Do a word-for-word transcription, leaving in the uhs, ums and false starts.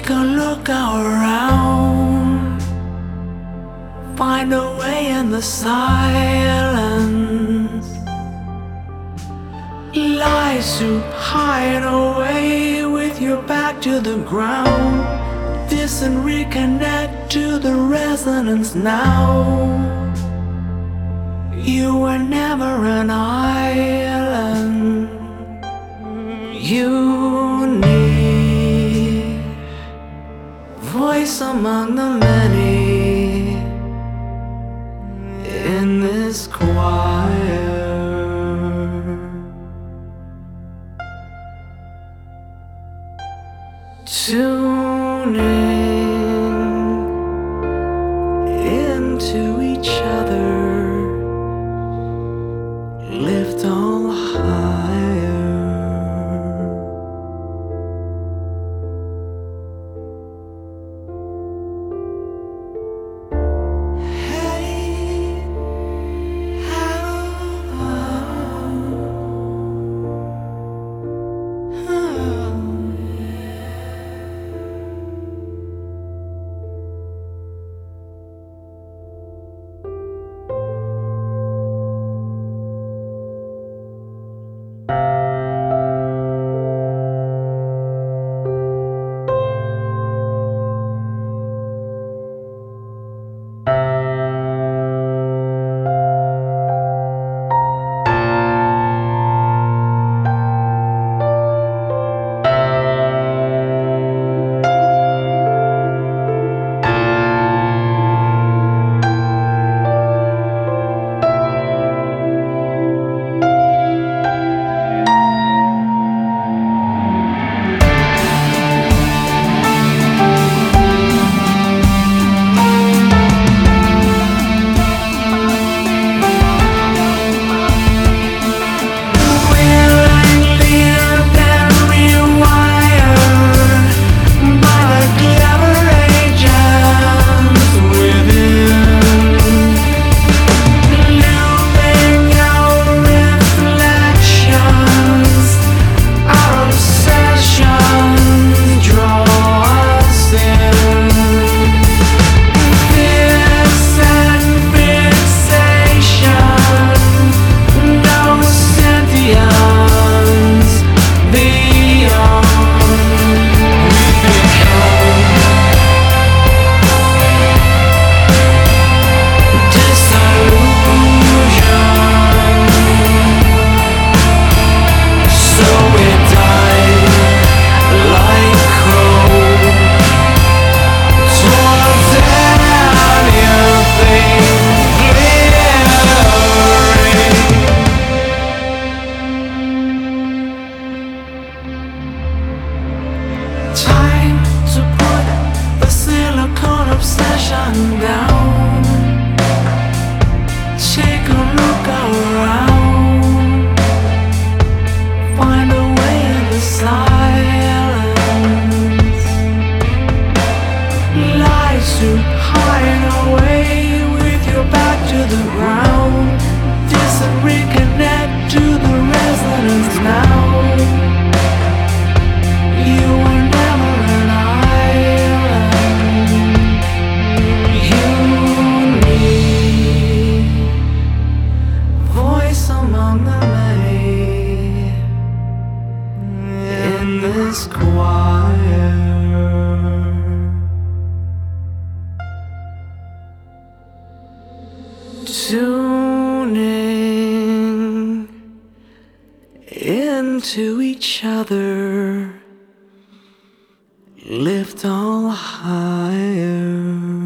Take a look around, find a way in the silence. Lies to hide away with your back to the ground. This and reconnect to the resonance now. You were never an island. You need voice among the many in this choir. Tuning into each other, lift all higher. Hey, how, down. Take a look around, find a way in the silence. Lies to hide away with your back to the ground. Dis and reconnect to the resonance now. You were never an island. You need voice among the many in this choir. Tuning into each other, lift all higher.